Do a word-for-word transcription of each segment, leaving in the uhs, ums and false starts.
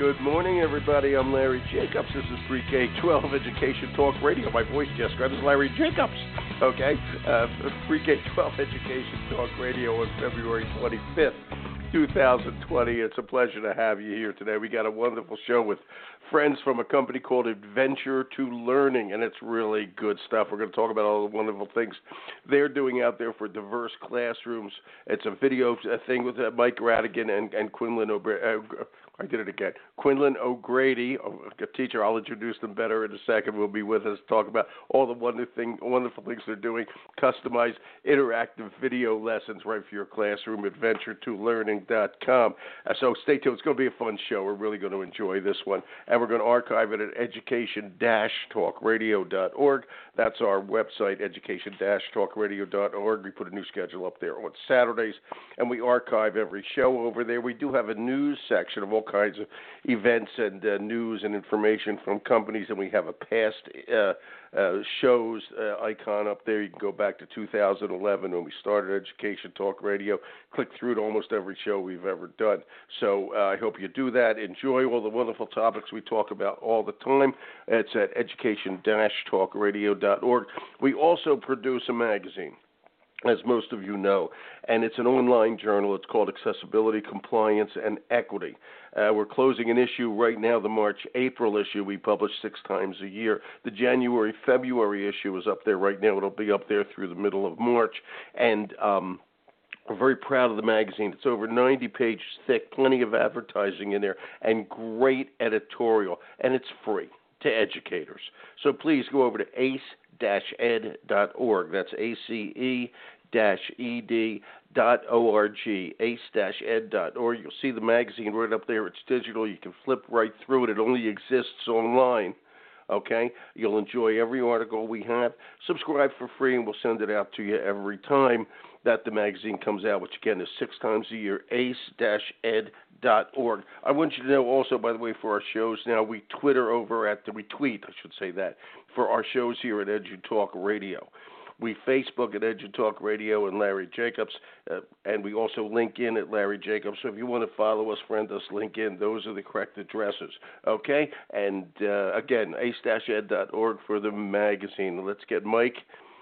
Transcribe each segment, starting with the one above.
Good morning, everybody. I'm Larry Jacobs. This is three K twelve Education Talk Radio. My voice just got is Larry Jacobs. Okay, uh, three K twelve Education Talk Radio on February twenty-fifth, twenty twenty. It's a pleasure to have you here today. We got a wonderful show with friends from a company called Adventure to Learning, and it's really good stuff. We're going to talk about all the wonderful things they're doing out there for diverse classrooms. It's a video thing with uh, Mike Radigan and, and Quinlan O'Brady. Uh, I did it again. Quinlan O'Grady, a teacher. I'll introduce them better in a second. Will be with us to talk about all the wonderful, thing, wonderful things they're doing. Customized interactive video lessons right for your classroom. adventure to learning dot com. Uh, so stay tuned. It's going to be a fun show. We're really going to enjoy this one. And we're going to archive it at education dash talk radio dot org. That's our website, education dash talk radio dot org. We put a new schedule up there on Saturdays, and we archive every show over there. We do have a news section of all kinds of events and uh, news and information from companies, and we have a past uh, uh, shows uh, icon up there. You can go back to two thousand eleven when we started Education Talk Radio. Click through to almost every show we've ever done. So uh, I hope you do that. Enjoy all the wonderful topics we talk about all the time. It's at education dash talk radio dot org. We also produce a magazine, as most of you know, and it's an online journal. It's called Accessibility, Compliance, and Equity. Uh, we're closing an issue right now, the March-April issue. We publish six times a year. The January-February issue is up there right now. It'll be up there through the middle of March, and um, we're very proud of the magazine. It's over ninety pages thick, plenty of advertising in there, and great editorial, and it's free to educators. So please go over to ace dash ed dot org. That's A C E dash E D dot O R G, ace dash ed dot org. You'll see the magazine right up there. It's digital. You can flip right through it. It only exists online. Okay? You'll enjoy every article we have. Subscribe for free, and we'll send it out to you every time that the magazine comes out, which, again, is six times a year, ace dash ed dot org. I want you to know also, by the way, for our shows now, we Twitter over at, the, we tweet, I should say that, for our shows here at Edu Talk Radio. We Facebook at Edu Talk Radio and Larry Jacobs, uh, and we also link in at Larry Jacobs. So if you want to follow us, friend us, link in. Those are the correct addresses, okay? And, uh, again, ace dash ed dot org for the magazine. Let's get Mike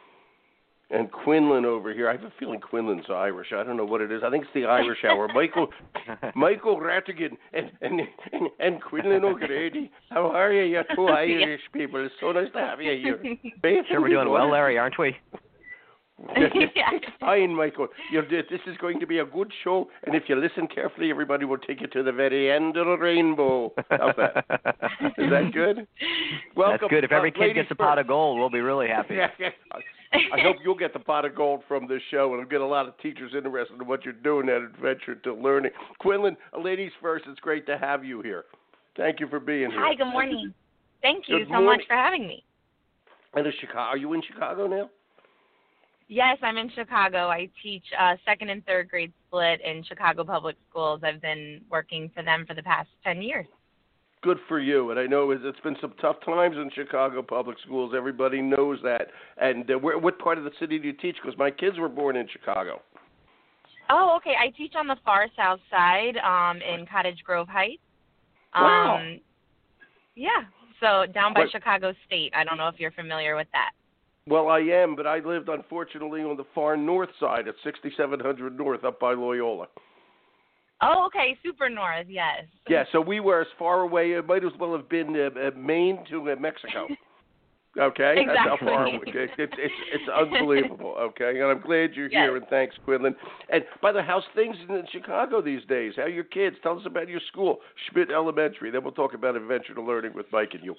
and Quinlan over here. I have a feeling Quinlan's Irish. I don't know what it is. I think it's the Irish hour. Michael Michael Rattigan and, and, and, and Quinlan O'Grady. How are you, you two Irish people? It's so nice to have you here. Sure, we're doing well, Larry, aren't we? Fine, Michael. You're, this is going to be a good show, and if you listen carefully, everybody will take you to the very end of the rainbow. How's that? Is that good? Welcome. That's good. If every uh, kid gets a pot of gold, we'll be really happy. Yeah, yeah. I hope you'll get the pot of gold from this show, and I'll get a lot of teachers interested in what you're doing at Adventure to Learning. Quinlan, ladies first, it's great to have you here. Thank you for being here. Hi, good morning. Thank you good so morning. much for having me. And is Chicago, are you in Chicago now? Yes, I'm in Chicago. I teach uh, second and third grade split in Chicago Public Schools. I've been working for them for the past ten years. Good for you. And I know it's been some tough times in Chicago Public Schools. Everybody knows that. And uh, where, what part of the city do you teach? Because my kids were born in Chicago. Oh, okay. I teach on the far south side um, in Cottage Grove Heights. Um, Wow. Yeah. So down by What? Chicago State. I don't know if you're familiar with that. Well, I am, but I lived, unfortunately, on the far north side at sixty-seven hundred North up by Loyola. Oh, okay. Super north, yes. Yeah, so we were as far away. It might as well have been uh, uh, Maine to uh, Mexico. Okay? Exactly. That's how far away. It's, it's, it's, it's unbelievable, okay? And I'm glad you're Yes. here, and thanks, Quinlan. And by the way, how's things in Chicago these days? How are your kids? Tell us about your school, Schmidt Elementary. Then we'll talk about Adventure to Learning with Mike and you.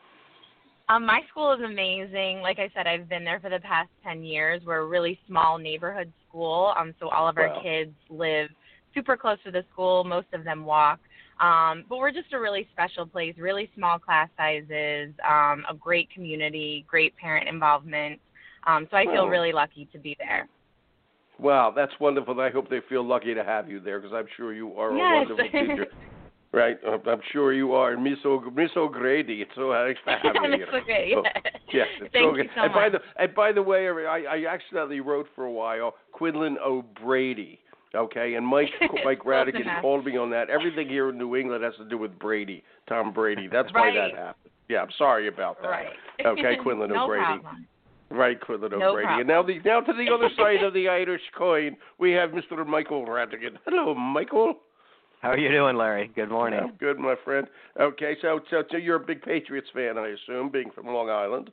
Um, my school is amazing. Like I said, I've been there for the past ten years. We're a really small neighborhood school, um, so all of our Wow. kids live super close to the school. Most of them walk. Um, but we're just a really special place, really small class sizes, um, a great community, great parent involvement. Um, so I feel Wow. really lucky to be there. Wow, that's wonderful. I hope they feel lucky to have you there because I'm sure you are Yes. a wonderful teacher. Right, I'm sure you are. Miss O- Miss O'Grady, it's so nice to have you. Miss O'Grady, Oh, yeah. yes, it's Thank so you good. so and by much. the and by the way, I, I accidentally wrote for a while Quinlan O'Brady. Okay, and Mike Mike Close Radigan enough. called me on that. Everything here in New England has to do with Brady, Tom Brady. That's why Right. that happened. Yeah, I'm sorry about that. Right. Okay, Quinlan no O'Brady. problem. Right, Quinlan No O'Brady. problem. And now, the, now to the other side of the Irish coin, we have Mister Michael Radigan. Hello, Michael. How are you doing, Larry? Good morning. I'm good, my friend. Okay, so, so so you're a big Patriots fan, I assume, being from Long Island.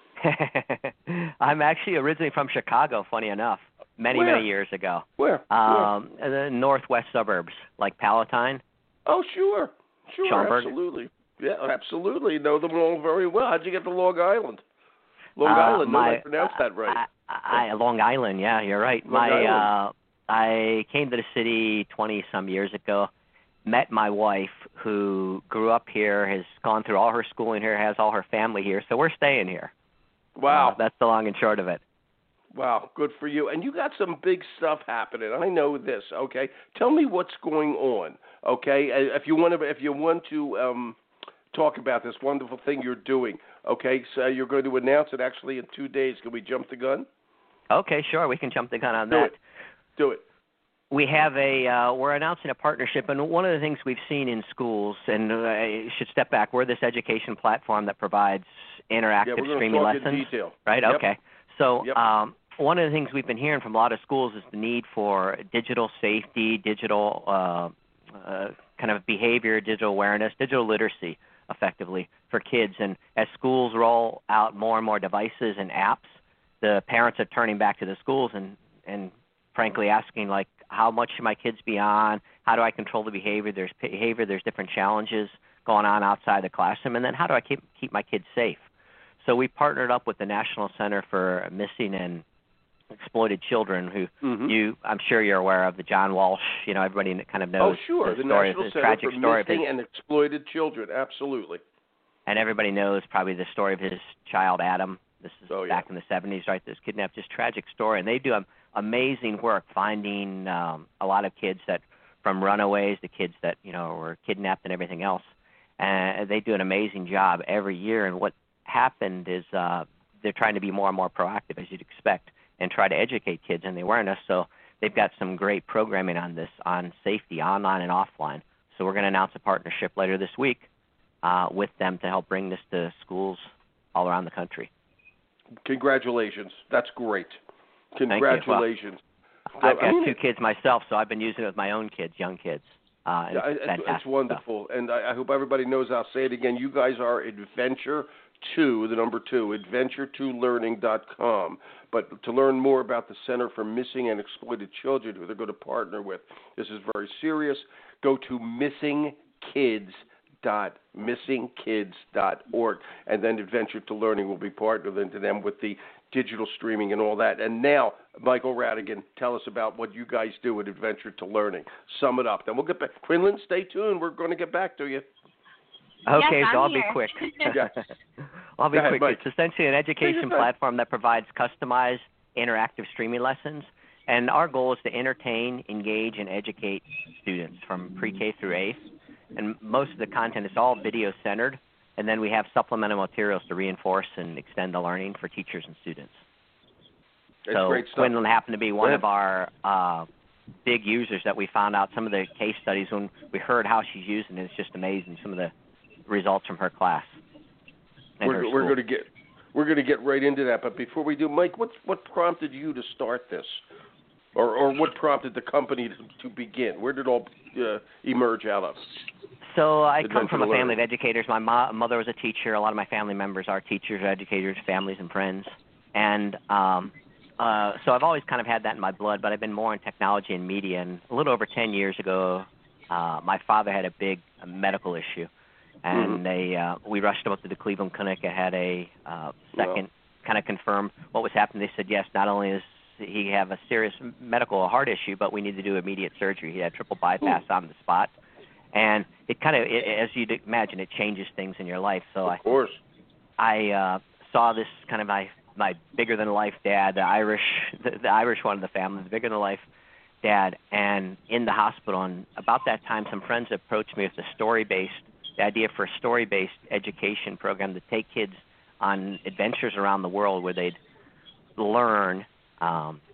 I'm actually originally from Chicago, funny enough, many, Where? many years ago. Where? Um, the northwest suburbs, like Palatine. Oh, sure. Sure, Schaumburg. absolutely. Yeah, absolutely. Know them all very well. How'd you get to Long Island? Long Uh, Island, my, no, I pronounced that right. I, I, Long Island, yeah, you're right. Long my, Island. uh, I came to the city twenty-some years ago, met my wife, who grew up here, has gone through all her schooling here, has all her family here, so we're staying here. Wow. Uh, that's the long and short of it. Wow, good for you. And you got some big stuff happening. I know this. Okay, tell me what's going on. Okay, Uh, if you want to, if you want to um, talk about this wonderful thing you're doing. Okay, so you're going to announce it actually in two days. Can we jump the gun? Okay, sure, we can jump the gun on Do that. it. Do it. We have a, uh, we're announcing a partnership, and one of the things we've seen in schools, and I should step back, we're this education platform that provides interactive Yeah, we're going to streaming talk lessons. in detail. Right, Yep. okay. So Yep. um, one of the things we've been hearing from a lot of schools is the need for digital safety, digital uh, uh, kind of behavior, digital awareness, digital literacy, effectively, for kids. And as schools roll out more and more devices and apps, the parents are turning back to the schools and, and frankly asking, like, how much should my kids be on? How do I control the behavior? There's behavior. There's different challenges going on outside the classroom. And then how do I keep keep my kids safe? So we partnered up with the National Center for Missing and Exploited Children, who Mm-hmm. you, I'm sure you're aware of, the John Walsh. You know, everybody kind of knows Oh, sure. the The story National of his Center tragic for story of his, Missing and Exploited Children. Absolutely. and everybody knows probably the story of his child Adam. This is Oh, yeah. back in the seventies, right? This kidnapped, just tragic story, and they do um, amazing work finding um, a lot of kids that, from runaways to kids that you know were kidnapped and everything else. And they do an amazing job every year. And what happened is uh, they're trying to be more and more proactive, as you'd expect, and try to educate kids in the awareness. So they've got some great programming on this, on safety, online and offline. So we're going to announce a partnership later this week uh, with them to help bring this to schools all around the country. Congratulations. That's great. Thank you. Congratulations. Well, So, I've got I mean, two kids myself, so I've been using it with my own kids, young kids. Uh, and Yeah, it's it- fantastic it's wonderful, stuff. and I, I hope everybody knows. I'll say it again. You guys are Adventure Two, the number two, adventure two learning dot com. But to learn more about the Center for Missing and Exploited Children, who they're going to partner with, this is very serious. Go to missing kids dot missing kids dot org, and then Adventure to Learning will be partnered into them with the digital streaming and all that. And now, Michael Radigan, tell us about what you guys do at Adventure to Learning. Sum it up. Then we'll get back. Quinlan, stay tuned. We're going to get back to you. Okay, Yes, so I'm I'll here. be quick. Yes. I'll be Go ahead, quick. Mike. It's essentially an education Take your time. platform that provides customized interactive streaming lessons. And our goal is to entertain, engage, and educate students from pre-K through eighth. And most of the content is all video-centered. And then we have supplemental materials to reinforce and extend the learning for teachers and students. It's so great stuff. Quinlan happened to be one Yeah. of our uh, big users that we found out some of the case studies when we heard how she's using it. It's just amazing, some of the results from her class. and her We're, we're school. going to get we're going to get right into that. But before we do, Mike, what what prompted you to start this, or or what prompted the company to, to begin? Where did it all uh, emerge out of? So I Adventure come from a to family Learning. of educators. My mo- mother was a teacher. A lot of my family members are teachers, educators, families, and friends. And um, uh, so I've always kind of had that in my blood, but I've been more in technology and media. And a little over ten years ago, uh, my father had a big uh, medical issue. And Mhm. they uh, we rushed him up to the Cleveland Clinic. I had a uh, second Wow. kind of confirm what was happening. They said, yes, not only does he have a serious medical heart issue, but we need to do immediate surgery. He had triple bypass on the spot. And it kind of, it, as you'd imagine, it changes things in your life. So I, Of course. I uh, saw this kind of my my bigger than life dad, the Irish, the, the Irish one of the family, the bigger than life dad, and in the hospital. And about that time, some friends approached me with a story based, the idea for a story based education program to take kids on adventures around the world where they'd learn um,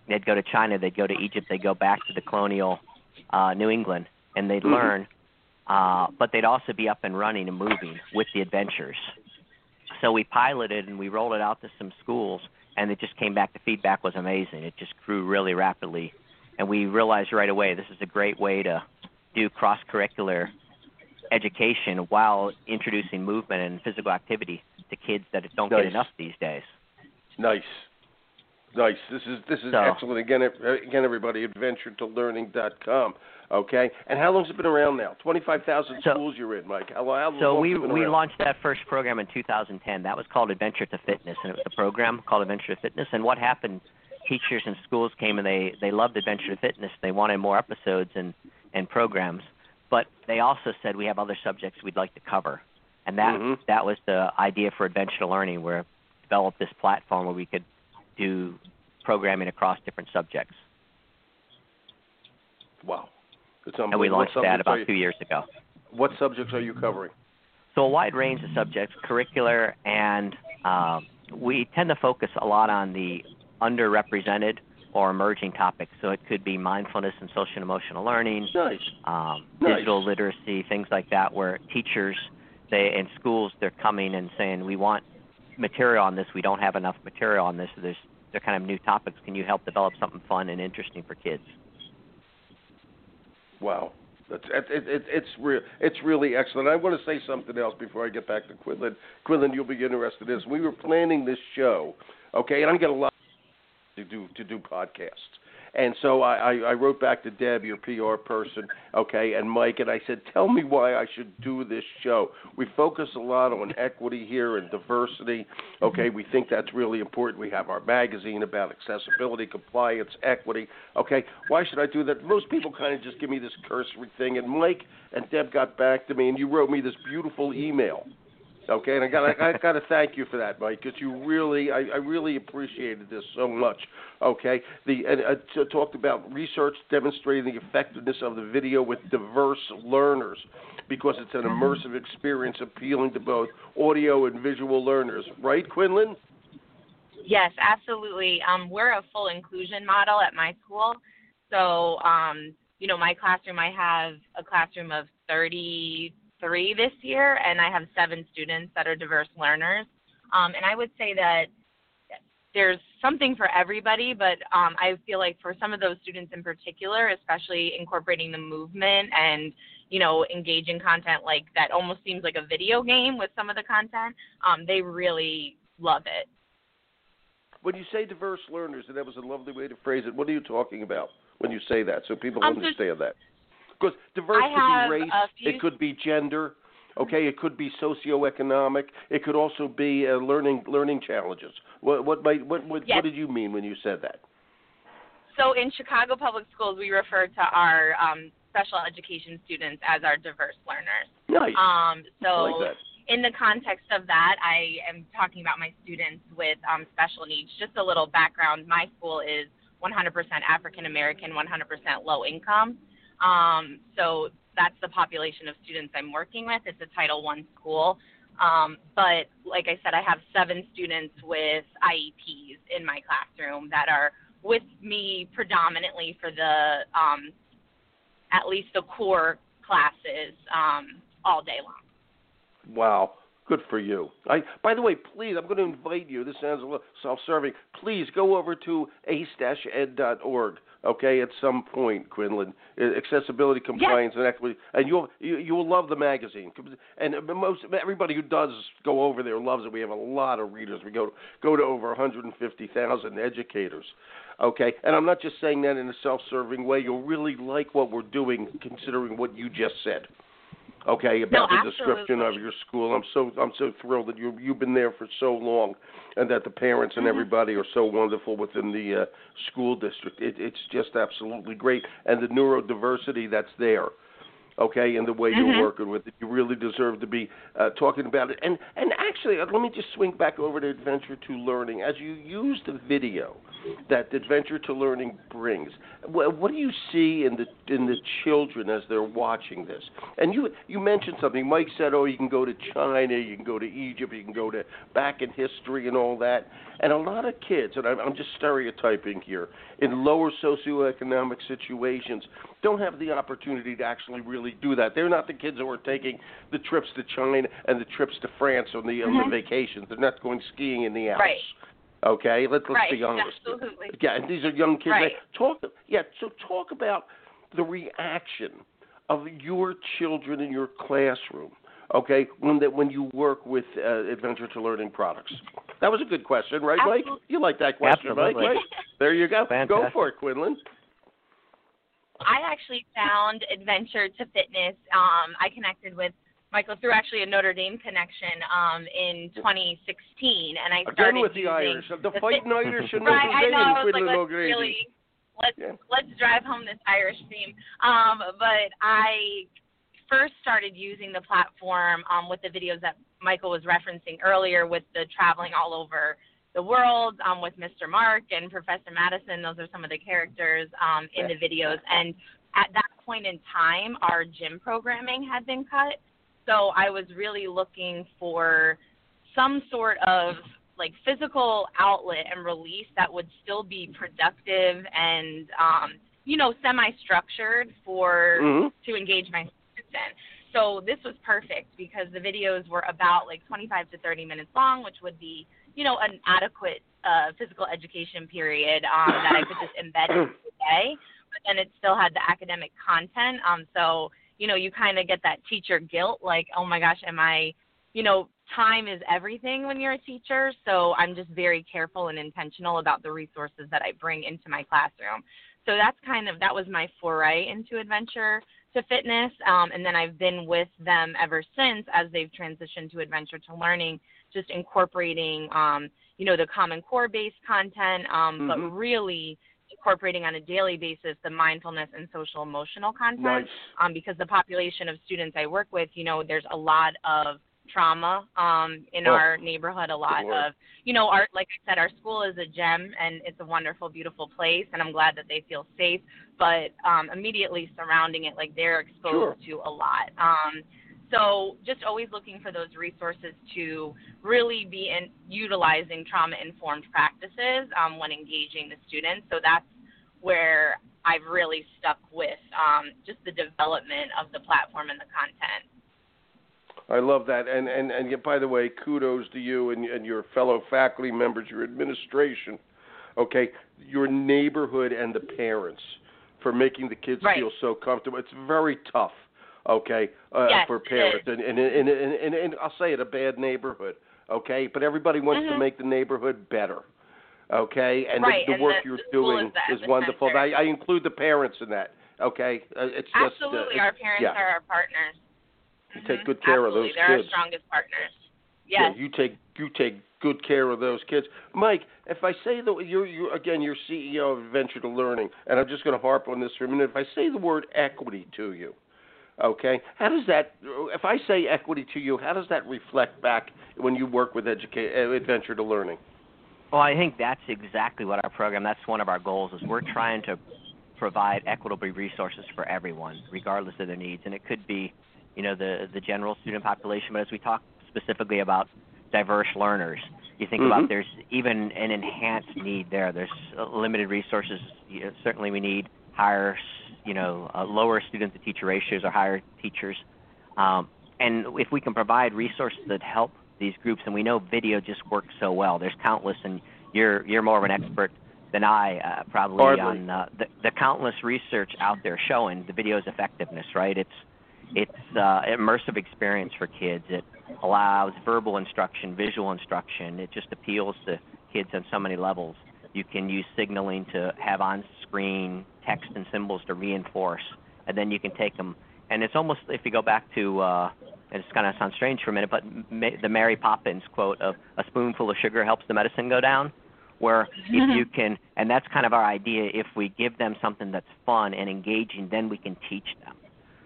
they'd go to China, they'd go to Egypt, they'd go back to the colonial uh, New England, and they'd Mm-hmm. learn. Uh, but they'd also be up and running and moving with the adventures. So we piloted and we rolled it out to some schools, and it just came back. The feedback was amazing. It just grew really rapidly. And we realized right away this is a great way to do cross-curricular education while introducing movement and physical activity to kids that don't Nice. get enough these days. Nice. Nice. This is this is So- excellent. Again, ev- again, everybody, adventure to learning dot com. Okay. And how long's it been around now? twenty-five thousand So- schools you're in, Mike. How, how So long's we it been we around? launched that first program in two thousand ten. That was called Adventure to Fitness, and it was a program called Adventure to Fitness. And what happened, teachers and schools came and they, they loved Adventure to Fitness. They wanted more episodes and, and programs. But they also said, we have other subjects we'd like to cover. And that Mhm. that was the idea for Adventure to Learning, where we developed this platform where we could do programming across different subjects. Wow. It's And we unbelievable. launched What that subjects are about you- two years ago. What subjects are you covering? So a wide range of subjects, curricular, and um, we tend to focus a lot on the underrepresented or emerging topics. So it could be mindfulness and social and emotional learning, Nice. um, Nice. digital literacy, things like that, where teachers they and schools, they're coming and saying, we want material on this. We don't have enough material on this. So there's, they're kind of new topics. Can you help develop something fun and interesting for kids? Wow. That's it, it, it, it's re- it's really excellent. I want to say something else before I get back to Quinlan. Quinlan, you'll be interested in this. We were planning this show, okay, and I get a lot to do to do podcasts. And so I, I, I wrote back to Deb, your P R person, okay, and Mike, and I said, tell me why I should do this show. We focus a lot on equity here and diversity, okay. We think that's really important. We have our magazine about accessibility, compliance, equity, okay. Why should I do that? Most people kind of just give me this cursory thing, and Mike and Deb got back to me, and you wrote me this beautiful email. Okay, and I got I, I got to thank you for that, Mike, because you really I, I really appreciated this so much. Okay, the and uh, t- talked about research demonstrating the effectiveness of the video with diverse learners, because it's an immersive experience appealing to both audio and visual learners. Right, Quinlan? Yes, absolutely. Um, we're a full inclusion model at my school. So, um, you know, my classroom, I have a classroom of thirty-three this year, and I have seven students that are diverse learners. Um, and I would say that there's something for everybody, but um, I feel like for some of those students in particular, especially incorporating the movement and, you know, engaging content like that almost seems like a video game with some of the content, um, they really love it. When you say diverse learners, and that was a lovely way to phrase it, what are you talking about when you say that, so people Um, so understand that? Because diverse I could have be race, a few- it could be gender, okay, it could be socioeconomic, it could also be uh, learning learning challenges. What what might, what what, Yes. what did you mean when you said that? So in Chicago Public Schools, we refer to our um, special education students as our diverse learners. Nice. Um, so I like that. in the context of that, I am talking about my students with um, special needs. Just a little background, my school is one hundred percent African American, one hundred percent low income. Um, so that's the population of students I'm working with. It's a Title one school. Um, but like I said, I have seven students with I E Ps in my classroom that are with me predominantly for the, um, at least the core classes um, all day long. Wow. Good for you. I, by the way, please, I'm going to invite you. This sounds a little self-serving. Please go over to ace dash ed dot org, okay, at some point, Quinlan. Accessibility, compliance, yes. and equity. And you'll, you you will love the magazine. And most everybody who does go over there loves it. We have a lot of readers. We go, go to over one hundred fifty thousand educators, okay? And I'm not just saying that in a self-serving way. You'll really like what we're doing, considering what you just said. Okay, about no, the description of your school. I'm so I'm so thrilled that you you've been there for so long, and that the parents and mm-hmm. everybody are so wonderful within the uh, school district. It, it's just absolutely great, and the neurodiversity that's there. Okay, and the way mm-hmm. you're working with it, you really deserve to be uh, talking about it. And and actually, uh, let me just swing back over to Adventure to Learning. As you use the video, that Adventure to Learning brings? What, what do you see in the in the children as they're watching this? And you you mentioned something. Mike said, "Oh, you can go to China, you can go to Egypt, you can go to back in history and all that." And a lot of kids, and I'm, I'm just stereotyping here, in lower socioeconomic situations, don't have the opportunity to actually really do that. They're not the kids who are taking the trips to China and the trips to France on the, mm-hmm. on the vacations. They're not going skiing in the Alps. Right. Okay, let's let's right. be honest. Absolutely. Yeah, and these are young kids. Right. Talk. Yeah. So talk about the reaction of your children in your classroom. Okay, when that when you work with uh, Adventure to Learning products. That was a good question, right, Absolutely. Mike? You like that question, Absolutely. Mike? Right? There you go. Fantastic. Go for it, Quinlan. I actually found Adventure to Fitness. Um, I connected with Michael through actually a Notre Dame connection um, in twenty sixteen, and I started Again with the using Irish, the, the Fighting fit- Irish and right, Notre I Dame. know. I was Quinlan like, let's O'Grady. really let's yeah. let's drive home this Irish theme. Um, but I first started using the platform um, with the videos that Michael was referencing earlier, with the traveling all over the world um, with Mister Mark and Professor Madison. Those are some of the characters um, in the videos. And at that point in time, our gym programming had been cut. So I was really looking for some sort of like physical outlet and release that would still be productive and, um, you know, semi-structured for mm-hmm. to engage my students in. So this was perfect because the videos were about like twenty-five to thirty minutes long, which would be, you know, an adequate uh, physical education period um, that I could just embed into the day. But then it still had the academic content. Um, so, you know, you kind of get that teacher guilt, like, oh my gosh, am I, you know, time is everything when you're a teacher. So I'm just very careful and intentional about the resources that I bring into my classroom. So that's kind of, that was my foray into Adventure to Fitness. Um, and then I've been with them ever since as they've transitioned to Adventure to Learning, just incorporating, um, you know, the Common Core-based content, um, mm-hmm. but really incorporating on a daily basis the mindfulness and social emotional content. Nice. Um, because the population of students I work with, you know, there's a lot of trauma um, in oh, our neighborhood, a lot of, you know, our, like I said, our school is a gem and it's a wonderful, beautiful place, and I'm glad that they feel safe, but um, immediately surrounding it, like they're exposed sure. to a lot. Um, so just always looking for those resources to really be in utilizing trauma-informed practices um, when engaging the students. So that's where I've really stuck with um, just the development of the platform and the content. I love that. And, and, and yet, by the way, kudos to you and, and your fellow faculty members, your administration, okay, your neighborhood and the parents for making the kids right. feel so comfortable. It's very tough, okay, uh, yes, for parents. And, and, and, and, and, and I'll say it, a bad neighborhood, okay, but everybody wants mm-hmm. to make the neighborhood better, okay, and right. the, the and work the, you're the doing is, is wonderful. I, I include the parents in that, okay? Uh, it's Absolutely, just, uh, our parents yeah. are our partners. You mm-hmm. take good care Absolutely. of those They're kids. They're our strongest partners. Yes. Yeah, you take you take good care of those kids. Mike, if I say that you're, you again, you're C E O of Adventure to Learning, and I'm just going to harp on this for a minute. If I say the word equity to you, okay, how does that? If I say equity to you, how does that reflect back when you work with educa- Adventure to Learning? Well, I think that's exactly what our program. That's one of our goals. Is we're trying to provide equitable resources for everyone, regardless of their needs, and it could be, you know, the the general student population. But as we talk specifically about diverse learners, you think mm-hmm. about there's even an enhanced need there. There's limited resources. You know, certainly we need higher, you know, uh, lower student-to-teacher ratios or higher teachers. Um, and if we can provide resources that help these groups, and we know video just works so well. There's countless, and you're you're more of an expert than I uh, probably Hardly. on uh, the, the countless research out there showing the video's effectiveness, right? It's It's uh, immersive experience for kids. It allows verbal instruction, visual instruction. It just appeals to kids on so many levels. You can use signaling to have on-screen text and symbols to reinforce, and then you can take them. And it's almost, if you go back to, uh, and it's kind of sounds strange for a minute, but ma- the Mary Poppins quote of a spoonful of sugar helps the medicine go down, where if you can, and that's kind of our idea, if we give them something that's fun and engaging, then we can teach them.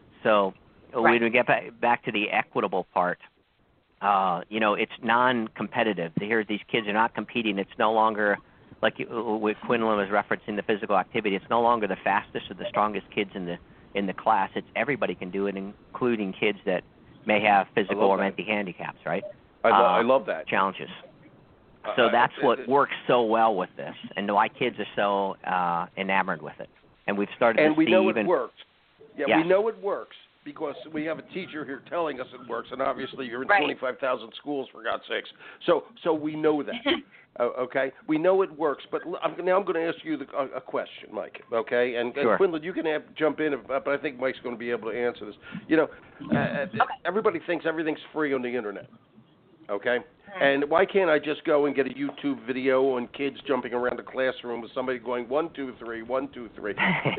So right. when we get back, back to the equitable part, uh, you know, it's non-competitive. Here, these kids are not competing. It's no longer like what Quinlan was referencing, the physical activity. It's no longer the fastest or the strongest kids in the in the class. It's everybody can do it, including kids that may have physical or mental handicaps, right? I, lo- uh, I love that. Challenges. So uh, that's what it, works so well with this, and why kids are so uh, enamored with it. And we've started and to we see know even, it works. Yeah, yes. we know it works because we have a teacher here telling us it works, and obviously you're in right. twenty-five thousand schools, for God's sakes. So, so we know that. uh, okay, we know it works. But I'm, now I'm going to ask you the, a, a question, Mike. Okay, and, sure. and Quinlan, you can have, jump in, if, but I think Mike's going to be able to answer this. You know, uh, okay. everybody thinks everything's free on the internet. Okay? And why can't I just go and get a YouTube video on kids jumping around the classroom with somebody going one, two, three, one, two, three?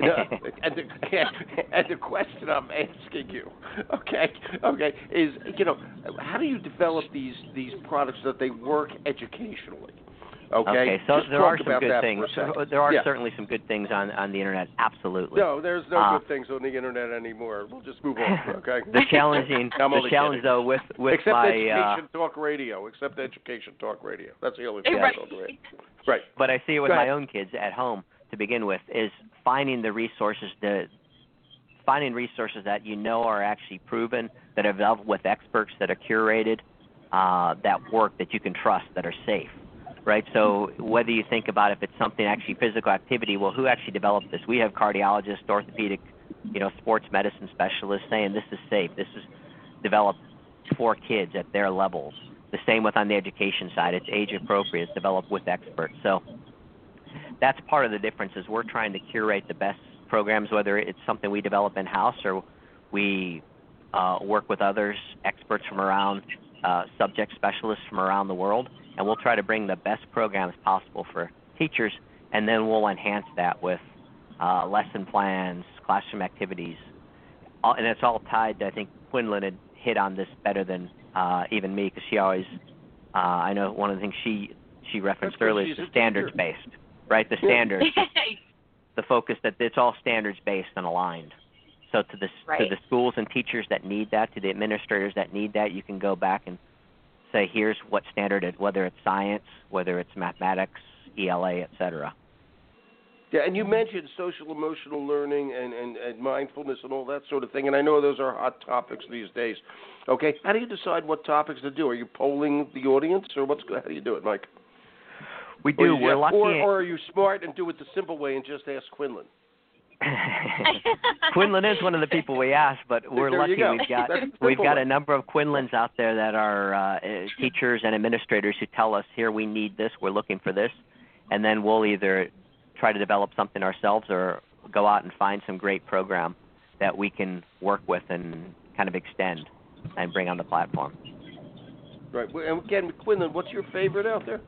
and, the, and the question I'm asking you, okay, okay, is, you know, how do you develop these, these products that they work educationally? Okay, okay so just there are some good that things. There are yeah. certainly some good things on, on the internet, absolutely. No, there's no uh, good things on the internet anymore. We'll just move on, okay? the challenging, the challenge kidding. though, with, with except my... Education uh, Talk Radio, except Education Talk Radio. That's the only thing right. I don't read. Right. But I see it with my own kids at home to begin with, is finding the resources, the, finding resources that you know are actually proven, that are developed with experts, that are curated, uh, that work, that you can trust, that are safe. Right, so whether you think about if it's something actually physical activity, well, who actually developed this? We have cardiologists, orthopedic, you know, sports medicine specialists saying this is safe. This is developed for kids at their levels. The same with on the education side. It's age appropriate. It's developed with experts. So that's part of the difference is we're trying to curate the best programs, whether it's something we develop in-house or we uh, work with others, experts from around, uh, subject specialists from around the world. And we'll try to bring the best programs possible for teachers, and then we'll enhance that with uh, lesson plans, classroom activities. All, and it's all tied to, I think Quinlan had hit on this better than uh, even me, because she always, uh, I know one of the things she, she referenced earlier is the standards-based, right? The standards, the focus that it's all standards-based and aligned. So to the, right. to the schools and teachers that need that, to the administrators that need that, you can go back and say, here's what standard it, whether it's science, whether it's mathematics, E L A, et cetera. Yeah, and you mentioned social emotional learning and, and, and mindfulness and all that sort of thing, and I know those are hot topics these days. Okay, how do you decide what topics to do? Are you polling the audience, or what's how do you do it, Mike? We do. Or We're just, lucky. Or, or are you smart and do it the simple way and just ask Quinlan? Quinlan is one of the people we ask, but we're there lucky go. we've got That's we've got way. a number of Quinlans out there that are uh, teachers and administrators who tell us, here, we need this, we're looking for this, and then we'll either try to develop something ourselves or go out and find some great program that we can work with and kind of extend and bring on the platform. Right. And again, Quinlan, what's your favorite out there?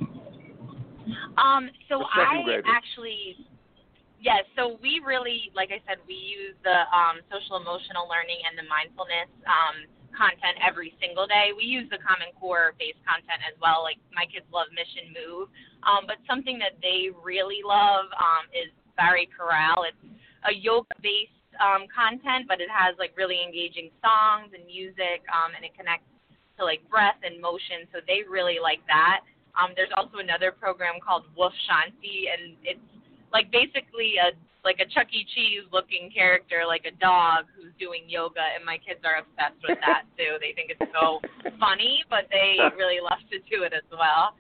Um, so I grade. actually, yes, so we really, like I said, we use the um, social emotional learning and the mindfulness um, content every single day. We use the Common Core-based content as well. Like, my kids love Mission Move. Um, but something that they really love um, is Barry Corral. It's a yoga-based um, content, but it has, like, really engaging songs and music, um, and it connects to, like, breath and motion. So they really like that. Um, there's also another program called Wolf Shanti, and it's like basically a like a Chuck E. Cheese looking character, like a dog who's doing yoga, and my kids are obsessed with that too. They think it's so funny, but they really love to do it as well.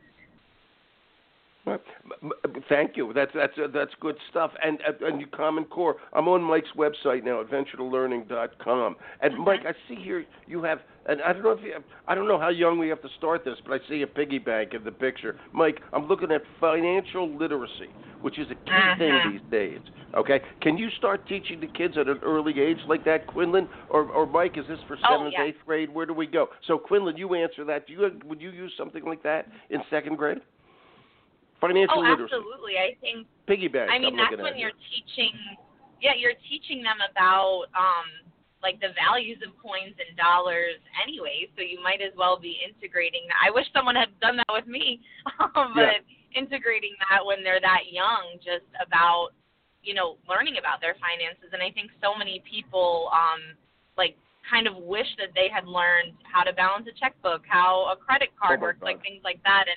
Thank you. That's that's uh, that's good stuff. And uh, and you Common Core. I'm on Mike's website now, adventure to learning dot com. And mm-hmm. Mike, I see here you have. And I don't know if you have, I don't know how young we have to start this, but I see a piggy bank in the picture. Mike, I'm looking at financial literacy, which is a key uh-huh. thing these days. Okay, can you start teaching the kids at an early age like that, Quinlan? Or or Mike, is this for seventh, oh, yeah. eighth grade? Where do we go? So Quinlan, you answer that. Do you would you use something like that in second grade? Financial oh, literacy. absolutely. I think piggy bank. I mean, I'm that's when at you're here. teaching. Yeah, you're teaching them about um, like the values of coins and dollars anyway. So you might as well be integrating that. I wish someone had done that with me, um, but yeah. integrating that when they're that young, just about you know learning about their finances. And I think so many people um, like kind of wish that they had learned how to balance a checkbook, how a credit card oh works, God. like things like that. And I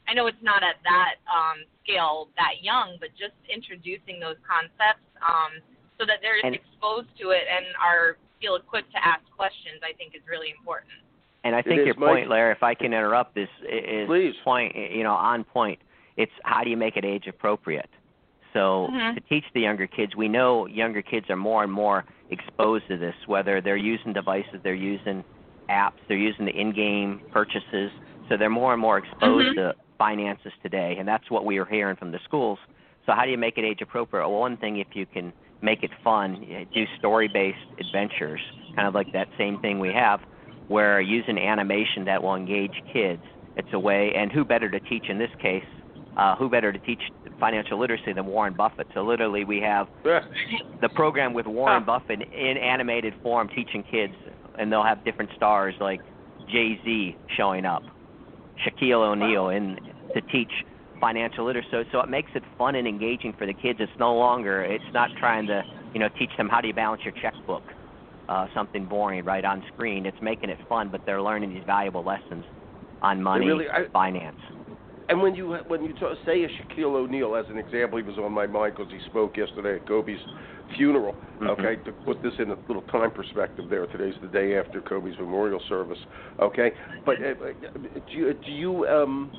I know it's not at that um, scale that young, but just introducing those concepts um, so that they're and, exposed to it and are feel equipped to ask questions, I think is really important. And I think is, your Mike. point, Larry, if I can interrupt, is is Please. point, you know, on point. It's how do you make it age appropriate? So Mm-hmm. to teach the younger kids, we know younger kids are more and more exposed to this, whether they're using devices, they're using apps, they're using the in-game purchases. So they're more and more exposed Mm-hmm. to finances today, and that's what we are hearing from the schools. So how do you make it age appropriate? Well, one thing, if you can make it fun, do story-based adventures, kind of like that same thing we have, where using animation that will engage kids. It's a way, and who better to teach in this case? Uh, who better to teach financial literacy than Warren Buffett? So literally we have the program with Warren Buffett in animated form teaching kids, and they'll have different stars like Jay-Z showing up, Shaquille O'Neal, and to teach financial literacy. So, so it makes it fun and engaging for the kids. It's no longer, it's not trying to, you know, teach them how do you balance your checkbook, uh, something boring right on screen. It's making it fun, but they're learning these valuable lessons on money, really, I, finance. And when you when you talk, say a Shaquille O'Neal as an example, he was on my mind because he spoke yesterday at Kobe's funeral. Mm-hmm. Okay, to put this in a little time perspective, there today's the day after Kobe's memorial service. Okay, but uh, do you, do you um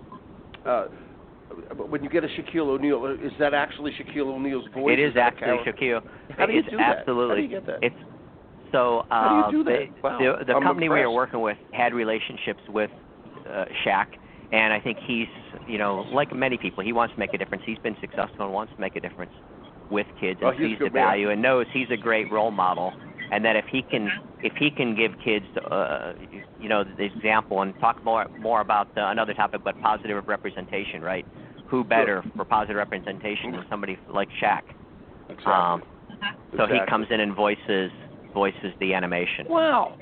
uh when you get a Shaquille O'Neal, is that actually Shaquille O'Neal's voice? It is, is actually Shaquille. How do you it's do that? Absolutely. How do you get that? It's so uh, How do you do that? the, Wow. the, the I'm company we impressed. are working with had relationships with uh, Shaq. And I think he's, you know, like many people, he wants to make a difference. He's been successful and wants to make a difference with kids and Oh, he's sees a good the value man. and knows he's a great role model. And that if he can, if he can give kids, uh, you know, the example and talk more more about uh, another topic, but positive representation, right? Who better Sure. for positive representation than somebody like Shaq? Exactly. Um, so exactly. he comes in and voices voices the animation. Wow.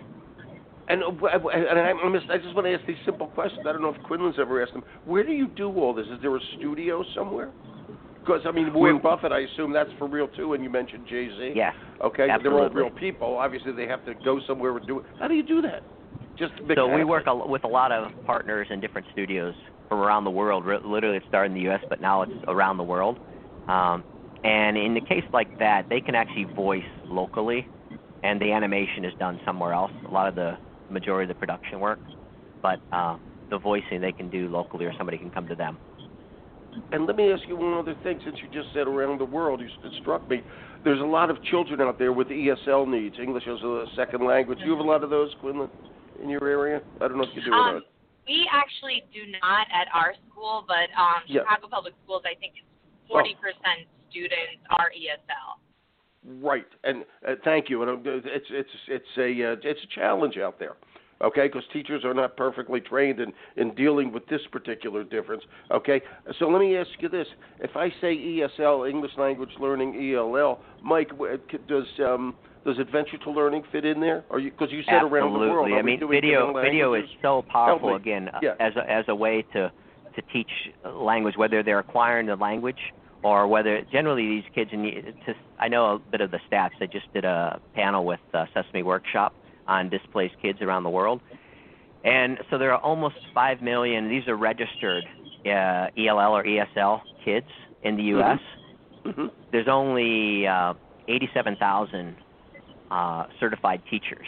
And, uh, and I, I just want to ask these simple questions. I don't know if Quinlan's ever asked them. Where do you do all this? Is there a studio somewhere? Because, I mean, Warren Buffett, I assume that's for real, too, and you mentioned Jay-Z. Yes, okay, absolutely. They're all real people. Obviously, they have to go somewhere and do it. How do you do that? Just to make So it we happen. work a, with a lot of partners in different studios from around the world. Literally, it started in the U S, but now it's around the world. Um, and in the case like that, they can actually voice locally, and the animation is done somewhere else. A lot of the majority of the production work, but uh, the voicing they can do locally, or somebody can come to them. And let me ask you one other thing, since you just said around the world, you, it struck me. There's a lot of children out there with E S L needs, English as a second language. Do you have a lot of those, Quinlan, in your area? I don't know if you do or Um, not. we actually do not at our school, but um, Yeah. Chicago Public Schools, I think forty percent oh. students are E S L. Right, and uh, thank you. And uh, it's it's it's a uh, it's a challenge out there, okay? Because teachers are not perfectly trained in, in dealing with this particular difference, okay? So let me ask you this: if I say E S L, English Language Learning, E L L, Mike, does um, does Adventure to Learning fit in there? Or because you, you said Absolutely. around the world, are I mean, we doing video different video is languages? so powerful Help me. again Yeah. as a, as a way to to teach language, whether they're acquiring the language or whether generally these kids, and you- to, I know a bit of the stats. I just did a panel with uh, Sesame Workshop on displaced kids around the world. And so there are almost five million, these are registered uh, E L L or E S L kids in the U S. Mm-hmm. Mm-hmm. There's only uh, eighty-seven thousand uh, certified teachers.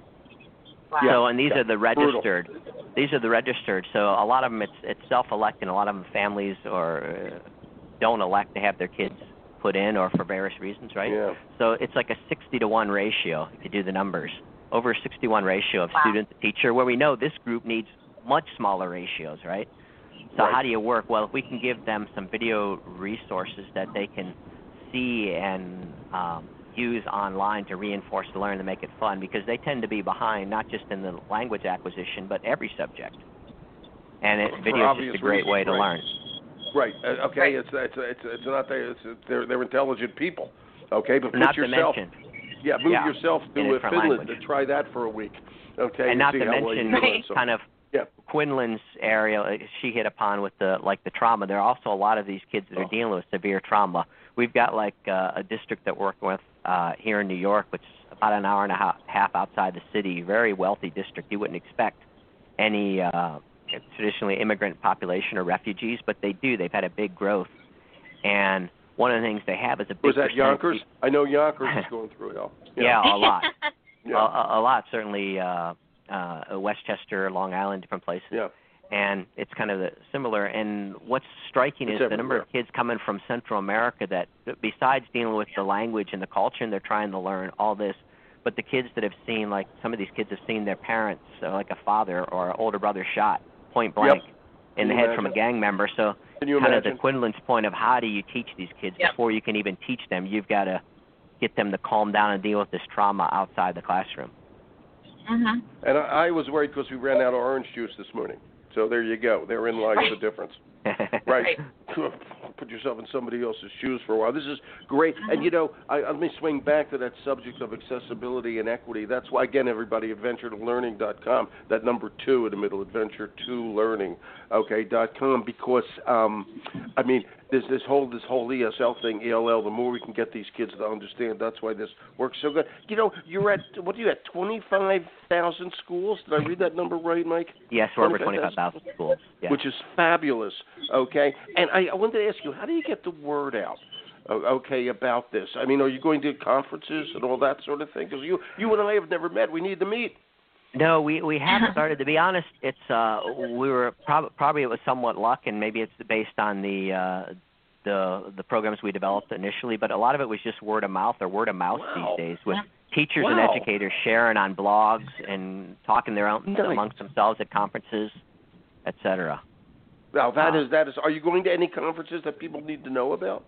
Wow. So, and these Yeah. are the registered. Brutal. These are the registered. So a lot of them, it's, it's self-electing. A lot of them families or uh, don't elect to have their kids put in, or for various reasons, right? Yeah. So it's like a sixty to one ratio if you do the numbers. Over a sixty-one ratio of wow. student to teacher, where we know this group needs much smaller ratios, right? So Right. how do you work? Well, if we can give them some video resources that they can see and um, use online to reinforce the learning, to make it fun, because they tend to be behind not just in the language acquisition, but every subject. And it, video is just a great reasons, way to right. learn. Right. Uh, okay. Right. It's it's it's it's not they. It's, they're they're intelligent people. Okay, but put Not to yourself. mention, Yeah, move yeah, yourself in to a uh, different Finland language. and try that for a week. Okay. and not see to how well mention you do it. So, kind of yeah. Quinlan's area, uh, she hit upon with the like the trauma. There are also a lot of these kids that are Oh. dealing with severe trauma. We've got like uh, a district that we're working with uh, here in New York, which is about an hour and a half, half outside the city. Very wealthy district. You wouldn't expect any uh, traditionally immigrant population or refugees, but they do. They've had a big growth. And one of the things they have is a big Was that percentage- Yonkers? I know Yonkers is going through it all. Yeah, Yeah, a lot. yeah. A, a lot, certainly uh, uh, Westchester, Long Island, different places. yeah. And it's kind of the, similar. And what's striking It's is the number everywhere. of kids coming from Central America that, besides dealing with the language and the culture, and they're trying to learn all this, but the kids that have seen, like some of these kids have seen their parents, uh, like a father or an older brother shot point blank Yep. in the Can you head from a imagine? gang member. So Can you kind of the imagine? Quinlan's point of how do you teach these kids Yep. before you can even teach them, you've got to get them to calm down and deal with this trauma outside the classroom. Mhm. And I, I was worried because we ran out of orange juice this morning. So there you go. Therein lies the difference. Right. Put yourself in somebody else's shoes for a while. This is great. And, you know, I, let me swing back to that subject of accessibility and equity. That's why, again, everybody, adventure to learning dot com, that number two in the middle, adventure to learning, okay, dot com, because, um, I mean, there's this whole this whole E S L thing, E L L, the more we can get these kids to understand, that's why this works so good. You know, you're at, what are you at, twenty-five thousand schools? Did I read that number right, Mike? Yes, we're over twenty-five thousand schools. Yeah. Which is fabulous, okay? And I, I wanted to ask you, how do you get the word out, o- okay, about this? I mean, are you going to conferences and all that sort of thing? Because you, you and I have never met. We need to meet. No, we we haven't started. To be honest, it's uh we were prob- probably it was somewhat luck, and maybe it's based on the uh, the the programs we developed initially. But a lot of it was just word of mouth or word of mouth Wow. these days, with teachers Wow. and educators sharing on blogs and talking their own Nice. amongst themselves at conferences, et cetera. Now, that Uh, is that is. Are you going to any conferences that people need to know about?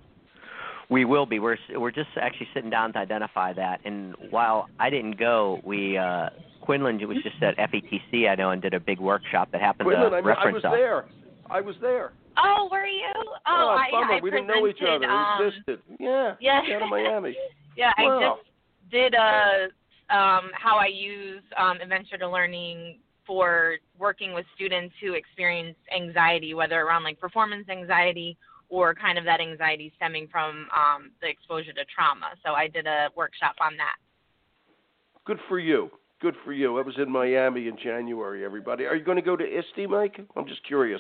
We will be. We're we're just actually sitting down to identify that. And while I didn't go, we uh, Quinlan was just at F E T C, I know, and did a big workshop that happened Quinlan, to I, I reference was us. there. I was there. Oh, were you? Oh, I, bummer. I we didn't know each presented, other. Um, we existed. Yeah. yeah. Down in Miami. Yeah, I Wow. just did a um, how I use um, Adventure to Learning for working with students who experience anxiety, whether around like performance anxiety or kind of that anxiety stemming from um, the exposure to trauma. So I did a workshop on that. Good for you. Good for you. I was in Miami in January, everybody. Are you going to go to I S T E, Mike? I'm just curious.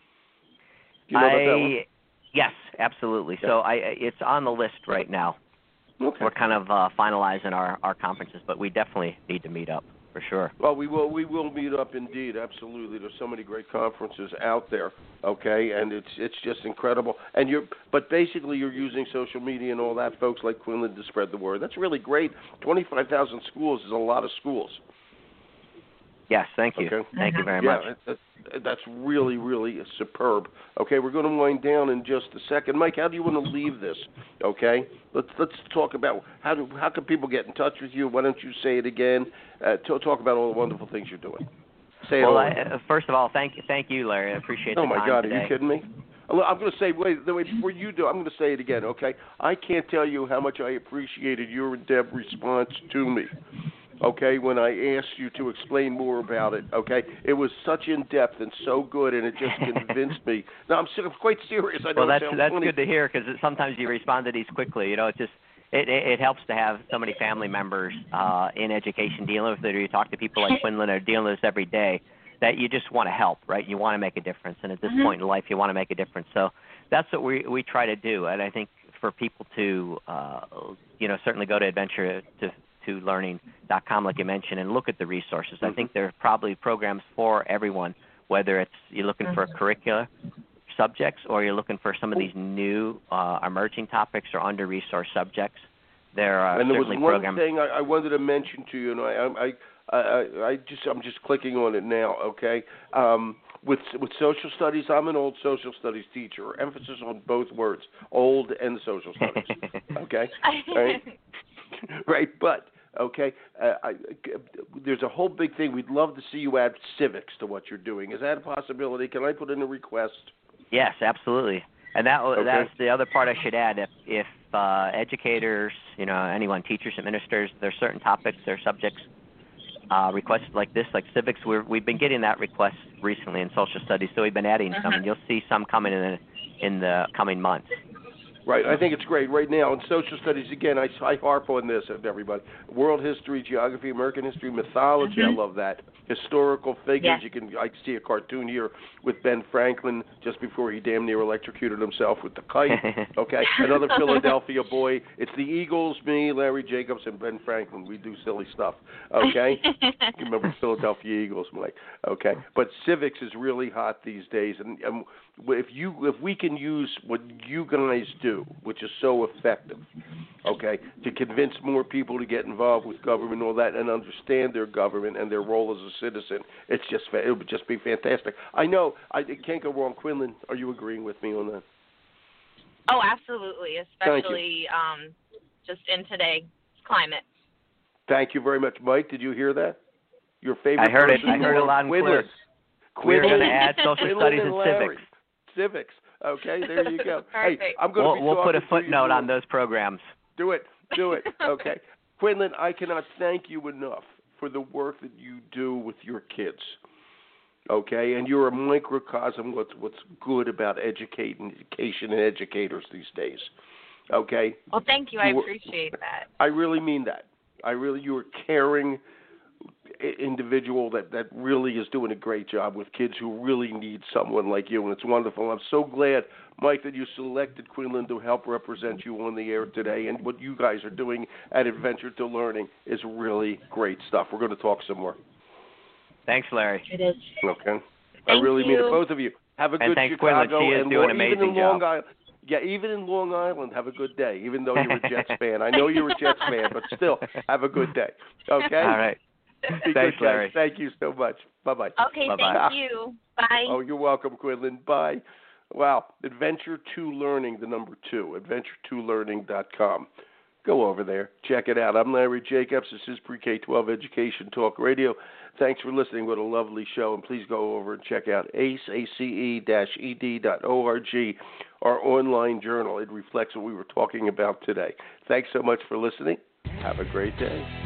Do you know about that one? I, yes, absolutely. Yeah. So I, it's on the list right now. Okay. We're kind of uh, finalizing our, our conferences, but we definitely need to meet up for sure. Well, we will we will meet up indeed, absolutely. There's so many great conferences out there, okay, and it's it's just incredible. And you're but basically you're using social media and all that, folks like Quinlan, to spread the word. That's really great. Twenty-five thousand schools is a lot of schools. Yes, thank you. Okay. Thank you very yeah, much. that, that's really really superb. Okay, we're going to wind down in just a second. Mike, how do you want to leave this? Okay, let's let's talk about how do how can people get in touch with you? Why don't you say it again? Uh, to, talk about all the wonderful things you're doing. Say it Well, all. I, uh, first of all, thank thank you, Larry. I appreciate Oh the my time God, today. are you kidding me? I'm going to say, wait, wait, before you do, I'm going to say it again, okay? I can't tell you how much I appreciated your and Deb's response to me, okay, when I asked you to explain more about it, okay? It was such in-depth and so good, and it just convinced me. No, I'm, I'm quite serious. I know Well, it that's sounds that's funny. good to hear, because sometimes you respond to these quickly. You know, it just it, it it helps to have so many family members uh, in education dealing with it, or you talk to people like Quinlan are dealing with this every day, that you just want to help, right? You want to make a difference, and at this Mm-hmm. point in life, you want to make a difference. So that's what we we try to do, and I think for people to uh, you know certainly go to adventure to to learning dot com, like you mentioned, and look at the resources. Mm-hmm. I think there are probably programs for everyone, whether it's you're looking for curricular subjects or you're looking for some of these new uh, emerging topics or under-resourced subjects. There are And there was certainly one programs. thing I, I wanted to mention to you, and I, I, I, I, I just, I'm just clicking on it now. Okay, um, with with social studies, I'm an old social studies teacher. Emphasis on both words, old and social studies. Okay, right, right, but. Okay, uh, I, there's a whole big thing. We'd love to see you add civics to what you're doing. Is that a possibility? Can I put in a request? Yes, absolutely. And that Okay. that's the other part I should add. If if uh, educators, you know, anyone, teachers, administrators, there's certain topics, there are subjects uh, requests like this, like civics. We're, we've been getting that request recently in social studies, so we've been adding some, and you'll see some coming in the, in the coming months. Right. I think it's great right now. In social studies, again, I, I harp on this, everybody. World history, geography, American history, mythology, Mm-hmm. I love that. Historical figures. Yes. You can I see a cartoon here with Ben Franklin just before he damn near electrocuted himself with the kite. Okay. Another Philadelphia boy. It's the Eagles, me, Larry Jacobs, and Ben Franklin. We do silly stuff. Okay. You remember Philadelphia Eagles, Mike. Okay. But civics is really hot these days, and, and if you if we can use what you guys do, which is so effective, okay, to convince more people to get involved with government and all that and understand their government and their role as a citizen, it's just it would just be fantastic. I know I it can't go wrong. Quinlan, are you agreeing with me on that? Oh, absolutely, especially um, just in today's climate. Thank you very much, Mike. Did you hear that? Your favorite? I heard it. person I heard it loud and Quinlan. clear. We're going to Quinlan. add social Quinlan studies and and Larry. civics. Civics. Okay, there you go. Perfect. Hey, I'm going We'll, to be we'll put a talking to you footnote more. on those programs. Do it. Do it. Okay. Quinlan, I cannot thank you enough for the work that you do with your kids. Okay? And you're a microcosm of what's, what's good about educating, education and educators these days. Okay? Well, thank you. I You- appreciate that. I really mean that. I really, you're a caring i- individual that, that really is doing a great job with kids who really need someone like you, and it's wonderful. I'm so glad, Mike, that you selected Quinlan to help represent you on the air today, and what you guys are doing at Adventure to Learning is really great stuff. We're going to talk some more. Thanks, Larry. It is. Okay? I Thank really mean it, you. both of you. Have a And good thanks, Chicago. Quinlan. She is and doing Long, an even in amazing Long job. Island. Yeah, even in Long Island, have a good day, even though you're a Jets fan. I know you're a Jets fan, but still, have a good day. Okay? All right. Be Thanks, good, guys. Larry. Thank you so much. Bye-bye. Okay, Bye-bye. thank you. Bye. Oh, you're welcome, Quinlan. Bye. Wow. Adventure two Learning, the number two, adventure two learning dot com. Go over there. Check it out. I'm Larry Jacobs. This is Pre-K twelve Education Talk Radio. Thanks for listening. What a lovely show. And please go over and check out ace, A C E E D dot org, our online journal. It reflects what we were talking about today. Thanks so much for listening. Have a great day.